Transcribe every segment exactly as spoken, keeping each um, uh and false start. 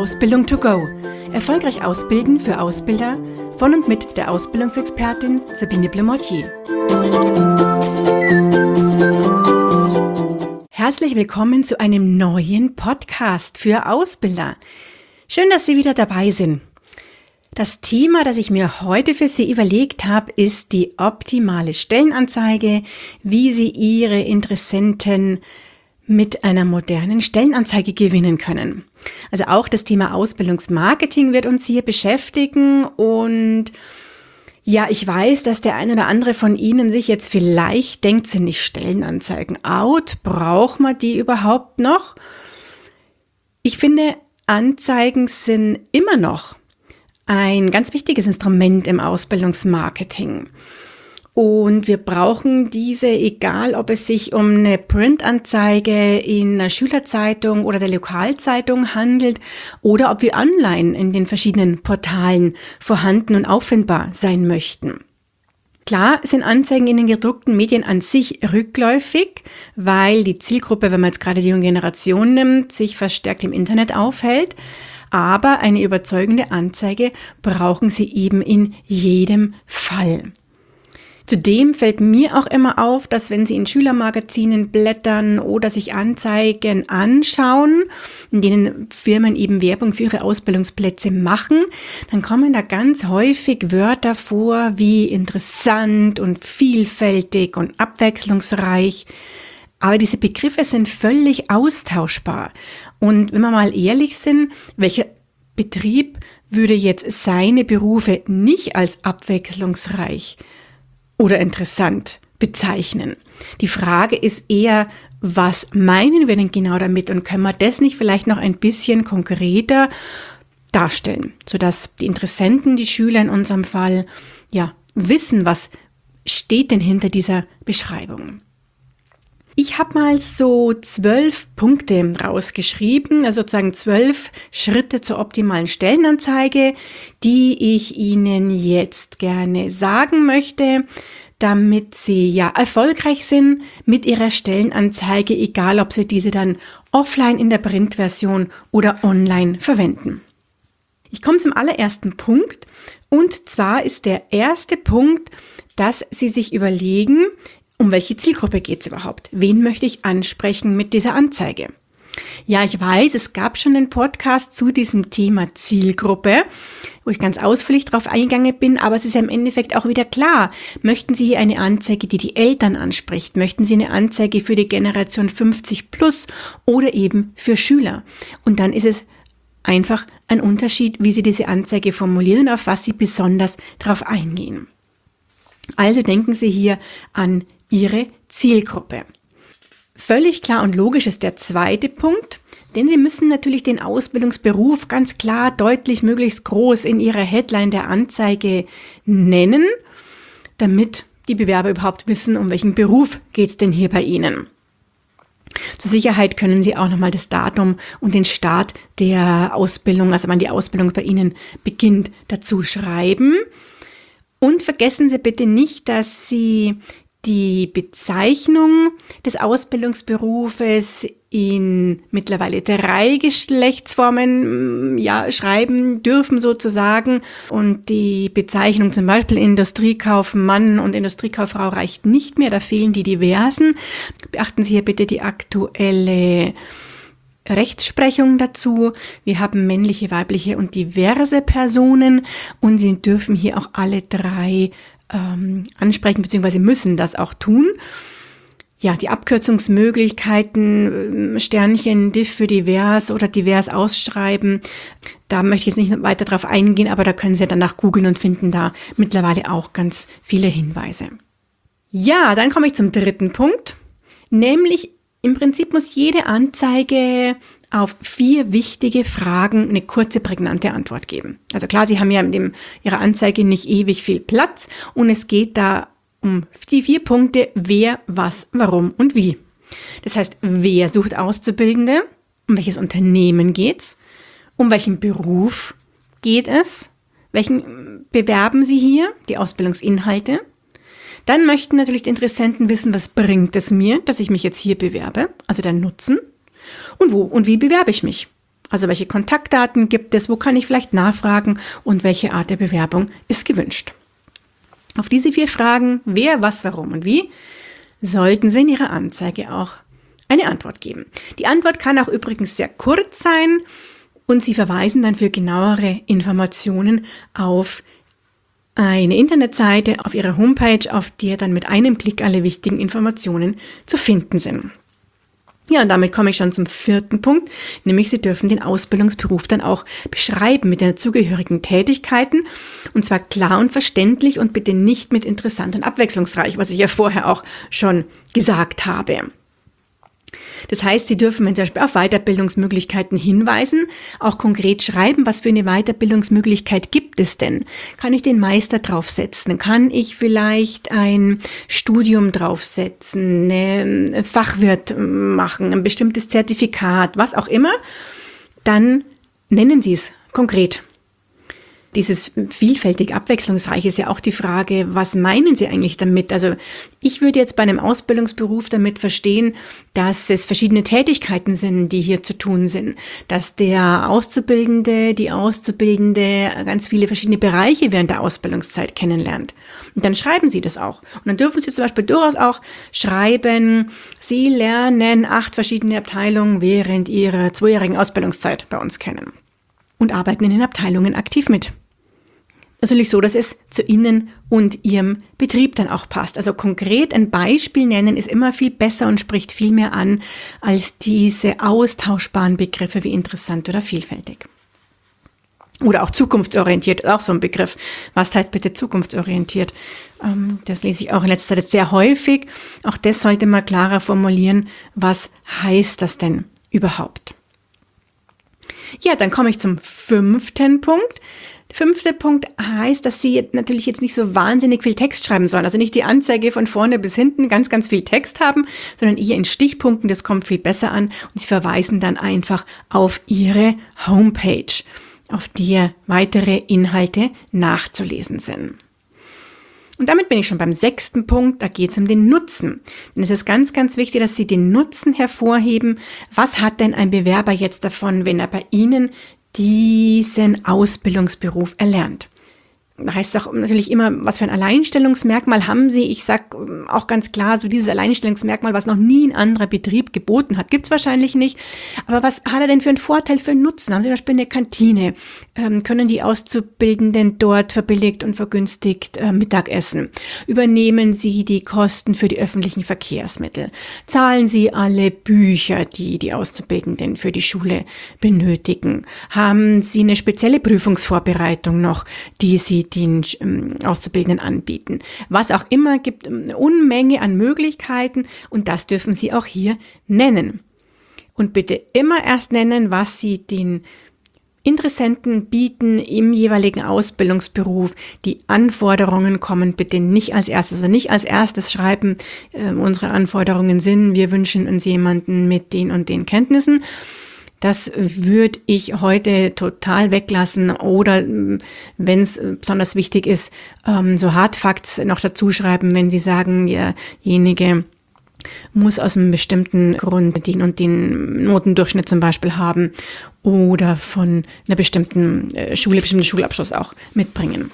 Ausbildung to go. Erfolgreich ausbilden für Ausbilder von und mit der Ausbildungsexpertin Sabine Blemortier. Herzlich willkommen zu einem neuen Podcast für Ausbilder. Schön, dass Sie wieder dabei sind. Das Thema, das ich mir heute für Sie überlegt habe, ist die optimale Stellenanzeige, wie Sie Ihre Interessenten mit einer modernen Stellenanzeige gewinnen können. Also auch das Thema Ausbildungsmarketing wird uns hier beschäftigen und ja, ich weiß, dass der eine oder andere von Ihnen sich jetzt vielleicht denkt, sind nicht Stellenanzeigen out? Braucht man die überhaupt noch? Ich finde, Anzeigen sind immer noch ein ganz wichtiges Instrument im Ausbildungsmarketing. Und wir brauchen diese, egal ob es sich um eine Printanzeige in einer Schülerzeitung oder der Lokalzeitung handelt oder ob wir online in den verschiedenen Portalen vorhanden und auffindbar sein möchten. Klar sind Anzeigen in den gedruckten Medien an sich rückläufig, weil die Zielgruppe, wenn man jetzt gerade die junge Generation nimmt, sich verstärkt im Internet aufhält. Aber eine überzeugende Anzeige brauchen Sie eben in jedem Fall. Zudem fällt mir auch immer auf, dass wenn Sie in Schülermagazinen blättern oder sich Anzeigen anschauen, in denen Firmen eben Werbung für ihre Ausbildungsplätze machen, dann kommen da ganz häufig Wörter vor wie interessant und vielfältig und abwechslungsreich. Aber diese Begriffe sind völlig austauschbar. Und wenn wir mal ehrlich sind, welcher Betrieb würde jetzt seine Berufe nicht als abwechslungsreich oder interessant bezeichnen? Die Frage ist eher, was meinen wir denn genau damit und können wir das nicht vielleicht noch ein bisschen konkreter darstellen, sodass die Interessenten, die Schüler in unserem Fall, ja, wissen, was steht denn hinter dieser Beschreibung. Ich habe mal so zwölf Punkte rausgeschrieben, also sozusagen zwölf Schritte zur optimalen Stellenanzeige, die ich Ihnen jetzt gerne sagen möchte, damit Sie ja erfolgreich sind mit Ihrer Stellenanzeige, egal ob Sie diese dann offline in der Printversion oder online verwenden. Ich komme zum allerersten Punkt und zwar ist der erste Punkt, dass Sie sich überlegen, um welche Zielgruppe geht es überhaupt? Wen möchte ich ansprechen mit dieser Anzeige? Ja, ich weiß, es gab schon einen Podcast zu diesem Thema Zielgruppe, wo ich ganz ausführlich drauf eingegangen bin, aber es ist ja im Endeffekt auch wieder klar. Möchten Sie hier eine Anzeige, die die Eltern anspricht? Möchten Sie eine Anzeige für die Generation fünfzig plus oder eben für Schüler? Und dann ist es einfach ein Unterschied, wie Sie diese Anzeige formulieren und auf was Sie besonders drauf eingehen. Also denken Sie hier an Ihre Zielgruppe. Völlig klar und logisch ist der zweite Punkt, denn Sie müssen natürlich den Ausbildungsberuf ganz klar, deutlich, möglichst groß in Ihrer Headline der Anzeige nennen, damit die Bewerber überhaupt wissen, um welchen Beruf geht es denn hier bei Ihnen. Zur Sicherheit können Sie auch nochmal das Datum und den Start der Ausbildung, also wann die Ausbildung bei Ihnen beginnt, dazu schreiben. Und vergessen Sie bitte nicht, dass Sie die Bezeichnung des Ausbildungsberufes in mittlerweile drei Geschlechtsformen ja, schreiben dürfen sozusagen. Und die Bezeichnung zum Beispiel Industriekaufmann und Industriekauffrau reicht nicht mehr, da fehlen die diversen. Beachten Sie hier bitte die aktuelle Rechtsprechung dazu. Wir haben männliche, weibliche und diverse Personen und Sie dürfen hier auch alle drei ähm, ansprechen, beziehungsweise müssen das auch tun. Ja, die Abkürzungsmöglichkeiten, Sternchen, diff für divers oder divers ausschreiben, da möchte ich jetzt nicht weiter drauf eingehen, aber da können Sie danach googeln und finden da mittlerweile auch ganz viele Hinweise. Ja, dann komme ich zum dritten Punkt, nämlich im Prinzip muss jede Anzeige auf vier wichtige Fragen eine kurze, prägnante Antwort geben. Also klar, Sie haben ja in dem, Ihrer Anzeige nicht ewig viel Platz und es geht da um die vier Punkte, wer, was, warum und wie. Das heißt, wer sucht Auszubildende, um welches Unternehmen geht's, um welchen Beruf geht es, welchen bewerben Sie hier, die Ausbildungsinhalte. Dann möchten natürlich die Interessenten wissen, was bringt es mir, dass ich mich jetzt hier bewerbe, also der Nutzen. Und wo und wie bewerbe ich mich? Also welche Kontaktdaten gibt es, wo kann ich vielleicht nachfragen und welche Art der Bewerbung ist gewünscht. Auf diese vier Fragen, wer, was, warum und wie, sollten Sie in Ihrer Anzeige auch eine Antwort geben. Die Antwort kann auch übrigens sehr kurz sein und Sie verweisen dann für genauere Informationen auf eine Internetseite auf Ihrer Homepage, auf der dann mit einem Klick alle wichtigen Informationen zu finden sind. Ja, und damit komme ich schon zum vierten Punkt, nämlich Sie dürfen den Ausbildungsberuf dann auch beschreiben mit den dazugehörigen Tätigkeiten und zwar klar und verständlich und bitte nicht mit interessant und abwechslungsreich, was ich ja vorher auch schon gesagt habe. Das heißt, Sie dürfen zum Beispiel auf Weiterbildungsmöglichkeiten hinweisen, auch konkret schreiben, was für eine Weiterbildungsmöglichkeit gibt es denn? Kann ich den Meister draufsetzen? Kann ich vielleicht ein Studium draufsetzen, eine Fachwirt machen, ein bestimmtes Zertifikat, was auch immer? Dann nennen Sie es konkret. Dieses vielfältig abwechslungsreich ist ja auch die Frage, was meinen Sie eigentlich damit? Also ich würde jetzt bei einem Ausbildungsberuf damit verstehen, dass es verschiedene Tätigkeiten sind, die hier zu tun sind. Dass der Auszubildende, die Auszubildende ganz viele verschiedene Bereiche während der Ausbildungszeit kennenlernt. Und dann schreiben Sie das auch. Und dann dürfen Sie zum Beispiel durchaus auch schreiben, Sie lernen acht verschiedene Abteilungen während Ihrer zweijährigen Ausbildungszeit bei uns kennen und arbeiten in den Abteilungen aktiv mit. Natürlich so, dass es zu Ihnen und Ihrem Betrieb dann auch passt. Also konkret ein Beispiel nennen ist immer viel besser und spricht viel mehr an als diese austauschbaren Begriffe wie interessant oder vielfältig. Oder auch zukunftsorientiert, auch so ein Begriff. Was heißt bitte zukunftsorientiert? Das lese ich auch in letzter Zeit sehr häufig. Auch das sollte man klarer formulieren. Was heißt das denn überhaupt? Ja, dann komme ich zum fünften Punkt. Der fünfte Punkt heißt, dass Sie jetzt natürlich jetzt nicht so wahnsinnig viel Text schreiben sollen. Also nicht die Anzeige von vorne bis hinten ganz, ganz viel Text haben, sondern eher in Stichpunkten. Das kommt viel besser an. Und Sie verweisen dann einfach auf Ihre Homepage, auf der weitere Inhalte nachzulesen sind. Und damit bin ich schon beim sechsten Punkt, da geht es um den Nutzen. Denn es ist ganz, ganz wichtig, dass Sie den Nutzen hervorheben. Was hat denn ein Bewerber jetzt davon, wenn er bei Ihnen diesen Ausbildungsberuf erlernt? Da heißt es auch natürlich immer, was für ein Alleinstellungsmerkmal haben Sie? Ich sage auch ganz klar, so dieses Alleinstellungsmerkmal, was noch nie ein anderer Betrieb geboten hat, gibt es wahrscheinlich nicht. Aber was hat er denn für einen Vorteil, für einen Nutzen? Haben Sie zum Beispiel eine Kantine? Ähm, können die Auszubildenden dort verbilligt und vergünstigt äh, Mittag essen? Übernehmen Sie die Kosten für die öffentlichen Verkehrsmittel? Zahlen Sie alle Bücher, die die Auszubildenden für die Schule benötigen? Haben Sie eine spezielle Prüfungsvorbereitung noch, die Sie den ähm, Auszubildenden anbieten? Was auch immer, gibt eine Unmenge an Möglichkeiten und das dürfen Sie auch hier nennen. Und bitte immer erst nennen, was Sie den Interessenten bieten im jeweiligen Ausbildungsberuf. Die Anforderungen kommen bitte nicht als erstes. Also nicht als erstes schreiben, äh, unsere Anforderungen sind, wir wünschen uns jemanden mit den und den Kenntnissen. Das würde ich heute total weglassen oder wenn es besonders wichtig ist, so Hardfacts noch dazu schreiben, wenn Sie sagen, derjenige muss aus einem bestimmten Grund den und den Notendurchschnitt zum Beispiel haben oder von einer bestimmten Schule, bestimmten Schulabschluss auch mitbringen.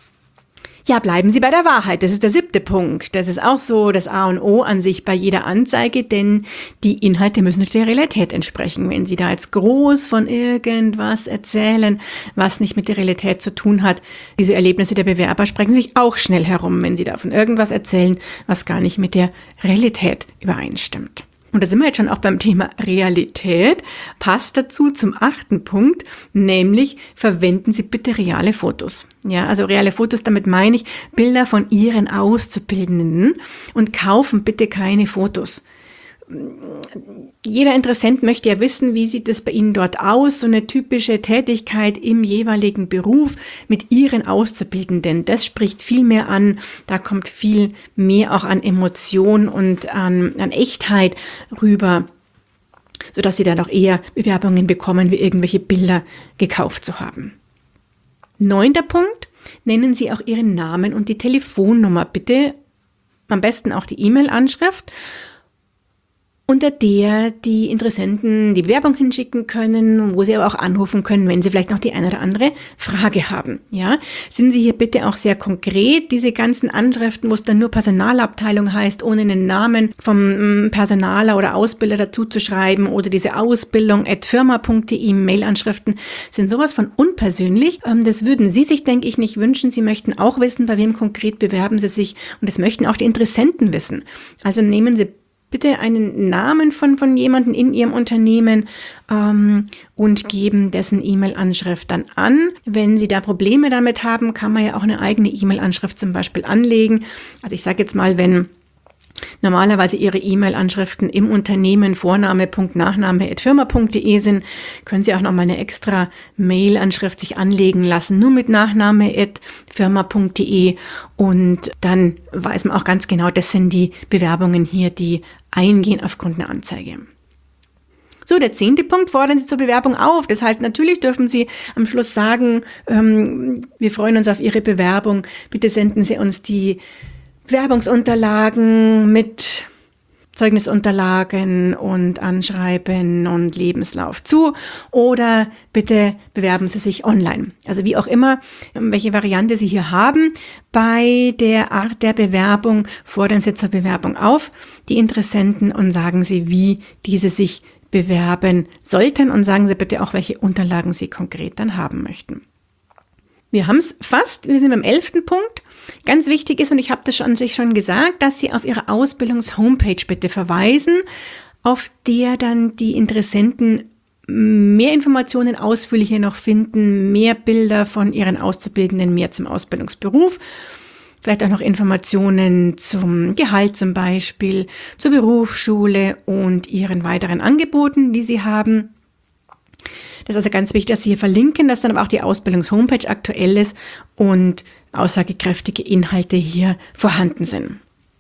Ja, bleiben Sie bei der Wahrheit. Das ist der siebte Punkt. Das ist auch so das A und O an sich bei jeder Anzeige, denn die Inhalte müssen der Realität entsprechen. Wenn Sie da jetzt groß von irgendwas erzählen, was nicht mit der Realität zu tun hat, diese Erlebnisse der Bewerber sprechen sich auch schnell herum, wenn Sie da von irgendwas erzählen, was gar nicht mit der Realität übereinstimmt. Und da sind wir jetzt schon auch beim Thema Realität, passt dazu zum achten Punkt, nämlich verwenden Sie bitte reale Fotos. Ja, also reale Fotos, damit meine ich Bilder von Ihren Auszubildenden und kaufen bitte keine Fotos. Jeder Interessent möchte ja wissen, wie sieht es bei Ihnen dort aus, so eine typische Tätigkeit im jeweiligen Beruf mit Ihren Auszubildenden. Das spricht viel mehr an, da kommt viel mehr auch an Emotion und an, an Echtheit rüber, sodass Sie dann auch eher Bewerbungen bekommen, wie irgendwelche Bilder gekauft zu haben. Neunter Punkt, nennen Sie auch Ihren Namen und die Telefonnummer. Bitte am besten auch die E-Mail-Anschrift. unter der die Interessenten die Bewerbung hinschicken können, wo sie aber auch anrufen können, wenn sie vielleicht noch die eine oder andere Frage haben. Ja, sind Sie hier bitte auch sehr konkret, diese ganzen Anschriften, wo es dann nur Personalabteilung heißt, ohne einen Namen vom Personaler oder Ausbilder dazu zu schreiben, oder diese Ausbildung at firma punkt de Mailanschriften sind sowas von unpersönlich. Das würden Sie sich, denke ich, nicht wünschen. Sie möchten auch wissen, bei wem konkret bewerben Sie sich, und das möchten auch die Interessenten wissen. Also nehmen Sie bitte einen Namen von, von jemandem in Ihrem Unternehmen ähm, und geben dessen E-Mail-Anschrift dann an. Wenn Sie da Probleme damit haben, kann man ja auch eine eigene E-Mail-Anschrift zum Beispiel anlegen. Also ich sage jetzt mal, wenn normalerweise Ihre E-Mail-Anschriften im Unternehmen Vorname Punkt Nachname at firma punkt de sind, können Sie auch nochmal eine extra Mail-Anschrift sich anlegen lassen, nur mit Nachname at firma punkt de, und dann weiß man auch ganz genau, das sind die Bewerbungen hier, die eingehen aufgrund einer Anzeige. So, der zehnte Punkt, fordern Sie zur Bewerbung auf. Das heißt, natürlich dürfen Sie am Schluss sagen, ähm, wir freuen uns auf Ihre Bewerbung, bitte senden Sie uns die Werbungsunterlagen mit Zeugnisunterlagen und Anschreiben und Lebenslauf zu, oder bitte bewerben Sie sich online. Also wie auch immer, welche Variante Sie hier haben, bei der Art der Bewerbung fordern Sie zur Bewerbung auf die Interessenten und sagen Sie, wie diese sich bewerben sollten, und sagen Sie bitte auch, welche Unterlagen Sie konkret dann haben möchten. Wir haben es fast, wir sind beim elften Punkt. Ganz wichtig ist, und ich habe das schon, an sich schon gesagt, dass Sie auf Ihre Ausbildungs-Homepage bitte verweisen, auf der dann die Interessenten mehr Informationen ausführlicher noch finden, mehr Bilder von Ihren Auszubildenden, mehr zum Ausbildungsberuf, vielleicht auch noch Informationen zum Gehalt zum Beispiel, zur Berufsschule und Ihren weiteren Angeboten, die Sie haben. Das ist also ganz wichtig, dass Sie hier verlinken, dass dann aber auch die Ausbildungs-Homepage aktuell ist und aussagekräftige Inhalte hier vorhanden sind.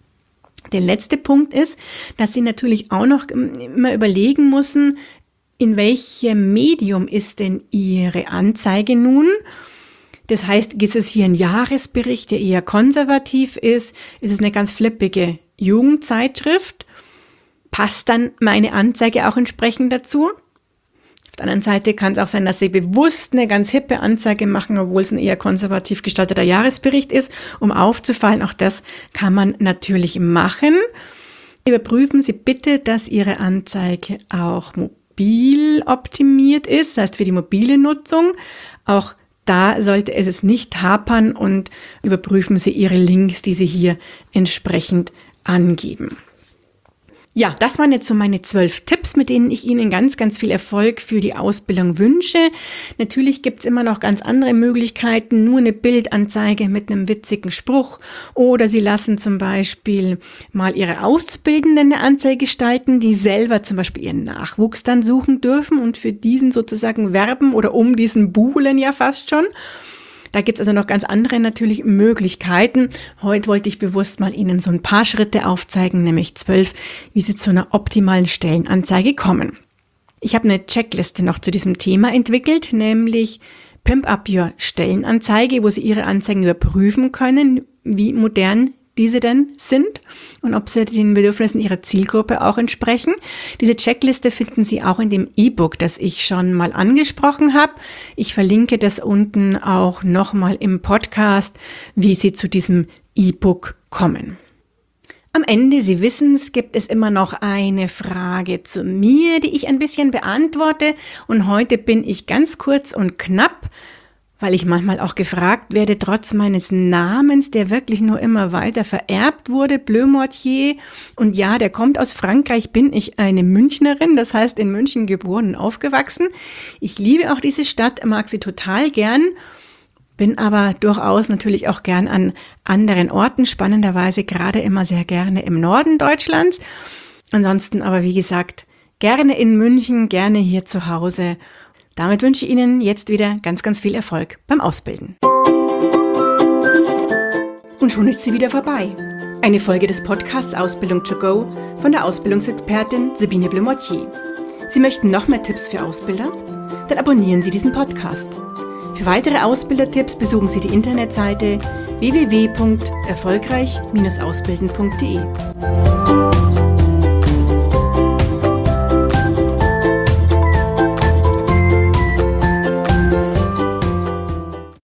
Der letzte Punkt ist, dass Sie natürlich auch noch immer überlegen müssen, in welchem Medium ist denn Ihre Anzeige nun? Das heißt, ist es hier ein Jahresbericht, der eher konservativ ist? Ist es eine ganz flippige Jugendzeitschrift? Passt dann meine Anzeige auch entsprechend dazu? Auf der anderen Seite kann es auch sein, dass Sie bewusst eine ganz hippe Anzeige machen, obwohl es ein eher konservativ gestalteter Jahresbericht ist, um aufzufallen. Auch das kann man natürlich machen. Überprüfen Sie bitte, dass Ihre Anzeige auch mobil optimiert ist, das heißt für die mobile Nutzung. Auch da sollte es nicht hapern, und überprüfen Sie Ihre Links, die Sie hier entsprechend angeben. Ja, das waren jetzt so meine zwölf Tipps, mit denen ich Ihnen ganz, ganz viel Erfolg für die Ausbildung wünsche. Natürlich gibt es immer noch ganz andere Möglichkeiten, nur eine Bildanzeige mit einem witzigen Spruch, oder Sie lassen zum Beispiel mal Ihre Auszubildenden eine Anzeige gestalten, die selber zum Beispiel ihren Nachwuchs dann suchen dürfen und für diesen sozusagen werben oder um diesen buhlen ja fast schon. Da gibt es also noch ganz andere natürlich Möglichkeiten. Heute wollte ich bewusst mal Ihnen so ein paar Schritte aufzeigen, nämlich zwölf, wie Sie zu einer optimalen Stellenanzeige kommen. Ich habe eine Checkliste noch zu diesem Thema entwickelt, nämlich Pimp Up Your Stellenanzeige, wo Sie Ihre Anzeigen überprüfen können, wie modern diese denn sind und ob sie den Bedürfnissen Ihrer Zielgruppe auch entsprechen. Diese Checkliste finden Sie auch in dem E-Book, das ich schon mal angesprochen habe. Ich verlinke das unten auch nochmal im Podcast, wie Sie zu diesem E-Book kommen. Am Ende, Sie wissen es, gibt es immer noch eine Frage zu mir, die ich ein bisschen beantworte. Und heute bin ich ganz kurz und knapp, weil ich manchmal auch gefragt werde, trotz meines Namens, der wirklich nur immer weiter vererbt wurde, Bleu Mortier. Und ja, der kommt aus Frankreich, bin ich eine Münchnerin, das heißt in München geboren und aufgewachsen. Ich liebe auch diese Stadt, mag sie total gern, bin aber durchaus natürlich auch gern an anderen Orten, spannenderweise gerade immer sehr gerne im Norden Deutschlands. Ansonsten aber, wie gesagt, gerne in München, gerne hier zu Hause. Damit wünsche ich Ihnen jetzt wieder ganz, ganz viel Erfolg beim Ausbilden. Und schon ist sie wieder vorbei. Eine Folge des Podcasts Ausbildung to go von der Ausbildungsexpertin Sabine Bleu Mortier. Sie möchten noch mehr Tipps für Ausbilder? Dann abonnieren Sie diesen Podcast. Für weitere Ausbildertipps besuchen Sie die Internetseite w w w punkt erfolgreich Bindestrich ausbilden punkt de.